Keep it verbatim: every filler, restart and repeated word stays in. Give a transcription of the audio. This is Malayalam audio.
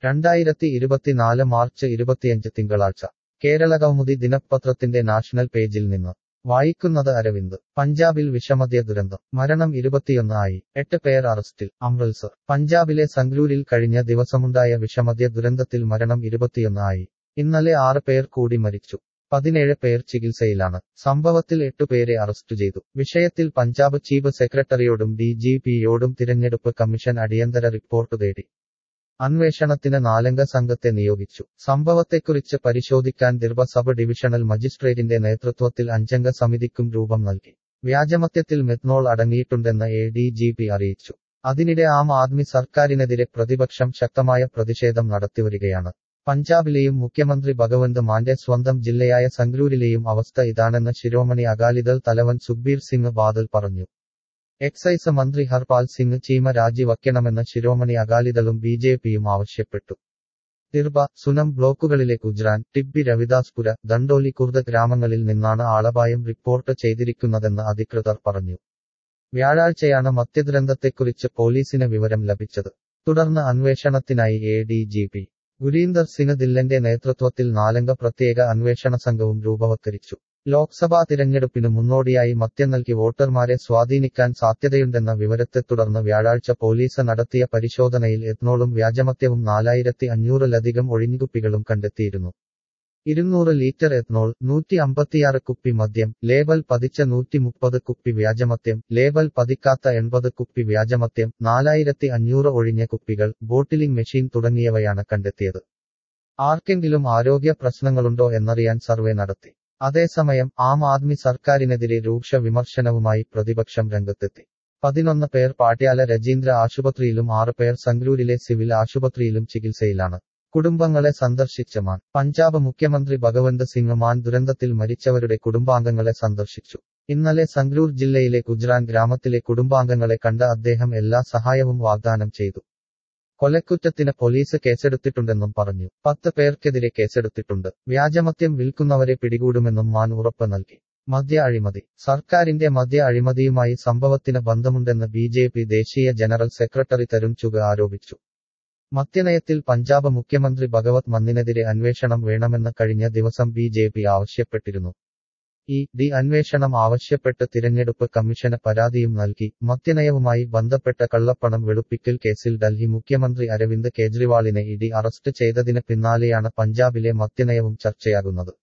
രണ്ടായിരത്തി ഇരുപത്തിനാല് മാർച്ച് ഇരുപത്തിയഞ്ച് തിങ്കളാഴ്ച കേരളകൗമുദി ദിനപത്രത്തിന്റെ നാഷണൽ പേജിൽ നിന്ന് വായിക്കുന്നത് അരവിന്ദ്. പഞ്ചാബിൽ വിഷമദ്യ ദുരന്തം, മരണം ഇരുപത്തിയൊന്ന് ആയി, എട്ട് പേർ അറസ്റ്റിൽ. അമൃത്സർ. പഞ്ചാബിലെ സംഗ്രൂരിൽ കഴിഞ്ഞ ദിവസമുണ്ടായ വിഷമദ്യ ദുരന്തത്തിൽ മരണം ഇരുപത്തിയൊന്ന് ആയി. ഇന്നലെ ആറ് പേർ കൂടി മരിച്ചു. പതിനേഴ് പേർ ചികിത്സയിലാണ്. സംഭവത്തിൽ എട്ടുപേരെ അറസ്റ്റ് ചെയ്തു. വിഷയത്തിൽ പഞ്ചാബ് ചീഫ് സെക്രട്ടറിയോടും ഡി ജി പിയോടും തിരഞ്ഞെടുപ്പ് കമ്മീഷൻ അടിയന്തര റിപ്പോർട്ട് തേടി. അന്വേഷണത്തിന് നാലംഗ സംഘത്തെ നിയോഗിച്ചു. സംഭവത്തെക്കുറിച്ച് പരിശോധിക്കാൻ ദിർബ സബ് ഡിവിഷണൽ മജിസ്ട്രേറ്റിന്റെ നേതൃത്വത്തിൽ അഞ്ചംഗ സമിതിക്കും രൂപം നൽകി. വ്യാജമദ്യത്തിൽ മെത്നോൾ അടങ്ങിയിട്ടുണ്ടെന്ന് എ ഡി ജി പി അറിയിച്ചു. അതിനിടെ ആം ആദ്മി സർക്കാരിനെതിരെ പ്രതിപക്ഷം ശക്തമായ പ്രതിഷേധം നടത്തിവരികയാണ്. പഞ്ചാബിലെയും മുഖ്യമന്ത്രി ഭഗവന്ത് മാന്റെ സ്വന്തം ജില്ലയായ സംഗ്രൂരിലെയും അവസ്ഥ ഇതാണെന്ന് ശിരോമണി അകാലിദൾ തലവൻ സുഖ്ബീർ സിംഗ് ബാദൽ പറഞ്ഞു. എക്സൈസ് മന്ത്രി ഹർപാൽ സിംഗ് ചീമ രാജിവയ്ക്കണമെന്ന് ശിരോമണി അകാലിദളും ബി ജെ പിയും ആവശ്യപ്പെട്ടു. ദിർബ, സുനം ബ്ലോക്കുകളിലെ ഗുജ്റാൻ, ടിബ്ബി, രവിദാസ്പുര, ദണ്ഡോലി കുർദ് ഗ്രാമങ്ങളിൽ നിന്നാണ് ആളപായം റിപ്പോർട്ട് ചെയ്തിരിക്കുന്നതെന്ന് അധികൃതർ പറഞ്ഞു. വ്യാഴാഴ്ചയാണ് മദ്യദുരന്തത്തെക്കുറിച്ച് പോലീസിന് വിവരം ലഭിച്ചത്. തുടർന്ന് അന്വേഷണത്തിനായി A D G P Gurinder Singh ദില്ലന്റെ നേതൃത്വത്തിൽ നാലംഗ പ്രത്യേക അന്വേഷണ സംഘവും രൂപവത്കരിച്ചു. ലോക്സഭാ തിരഞ്ഞെടുപ്പിന് മുന്നോടിയായി മദ്യം നൽകി വോട്ടർമാരെ സ്വാധീനിക്കാൻ സാധ്യതയുണ്ടെന്ന വിവരത്തെ തുടർന്ന് വ്യാഴാഴ്ച പോലീസ് നടത്തിയ പരിശോധനയിൽ എത്നോളും വ്യാജമദ്യവും നാലായിരത്തി അഞ്ഞൂറിലധികം ഒഴിഞ്ഞുകുപ്പികളും കണ്ടെത്തിയിരുന്നു. ഇരുന്നൂറ് ലിറ്റർ എത്നോൾ, നൂറ്റി അമ്പത്തിയാറ് കുപ്പി മദ്യം, ലേബൽ പതിച്ച നൂറ്റി മുപ്പത് കുപ്പി വ്യാജമദ്യം, ലേബൽ പതിക്കാത്ത എൺപത് കുപ്പി വ്യാജമദ്യം, നാലായിരത്തി അഞ്ഞൂറ് ഒഴിഞ്ഞ കുപ്പികൾ, ബോട്ടിലിംഗ് മെഷീൻ തുടങ്ങിയവയാണ് കണ്ടെത്തിയത്. ആർക്കെങ്കിലും ആരോഗ്യ പ്രശ്നങ്ങളുണ്ടോ എന്നറിയാൻ സർവേ നടത്തി. അതേസമയം ആം ആദ്മി സർക്കാരിനെതിരെ രൂക്ഷ വിമർശനവുമായി പ്രതിപക്ഷം രംഗത്തെത്തി. പതിനൊന്ന് പേർ പാട്യാല രജീന്ദ്ര ആശുപത്രിയിലും ആറ് പേർ സംഗ്രൂരിലെ സിവിൽ ആശുപത്രിയിലും ചികിത്സയിലാണ്. കുടുംബങ്ങളെ സന്ദർശിച്ച മാൻ. പഞ്ചാബ് മുഖ്യമന്ത്രി ഭഗവന്ത് സിംഗ് മാൻ ദുരന്തത്തിൽ മരിച്ചവരുടെ കുടുംബാംഗങ്ങളെ സന്ദർശിച്ചു. ഇന്നലെ സംഗ്രൂർ ജില്ലയിലെ ഗുജ്റാൻ ഗ്രാമത്തിലെ കുടുംബാംഗങ്ങളെ കണ്ട അദ്ദേഹം എല്ലാ സഹായവും വാഗ്ദാനം ചെയ്തു. കൊലക്കുറ്റത്തിന് പോലീസ് കേസെടുത്തിട്ടുണ്ടെന്നും പറഞ്ഞു. പത്ത് പേർക്കെതിരെ കേസെടുത്തിട്ടുണ്ട്. വ്യാജമദ്യം വിൽക്കുന്നവരെ പിടികൂടുമെന്നും മാൻ ഉറപ്പ് നൽകി. മദ്യ അഴിമതി. സർക്കാരിന്റെ മദ്യ അഴിമതിയുമായി സംഭവത്തിന് ബന്ധമുണ്ടെന്ന് ബി ജെ പി ദേശീയ ജനറൽ സെക്രട്ടറി തരുൺ ചുഗ് ആരോപിച്ചു. മദ്യനയത്തിൽ പഞ്ചാബ് മുഖ്യമന്ത്രി ഭഗവത് മന്നിനെതിരെ അന്വേഷണം വേണമെന്ന് കഴിഞ്ഞ ദിവസം ബി ജെ പി ആവശ്യപ്പെട്ടിരുന്നു. ഇ ഡി അന്വേഷണം ആവശ്യപ്പെട്ട് തിരഞ്ഞെടുപ്പ് കമ്മീഷന് പരാതിയും നൽകി. മദ്യനയവുമായി ബന്ധപ്പെട്ട കള്ളപ്പണം വെളുപ്പിക്കൽ കേസിൽ ഡൽഹി മുഖ്യമന്ത്രി അരവിന്ദ് കെജ്രിവാളിനെ ഇ ഡി അറസ്റ്റ് ചെയ്തതിന് പിന്നാലെയാണ് പഞ്ചാബിലെ മദ്യനയവും ചർച്ചയാകുന്നത്.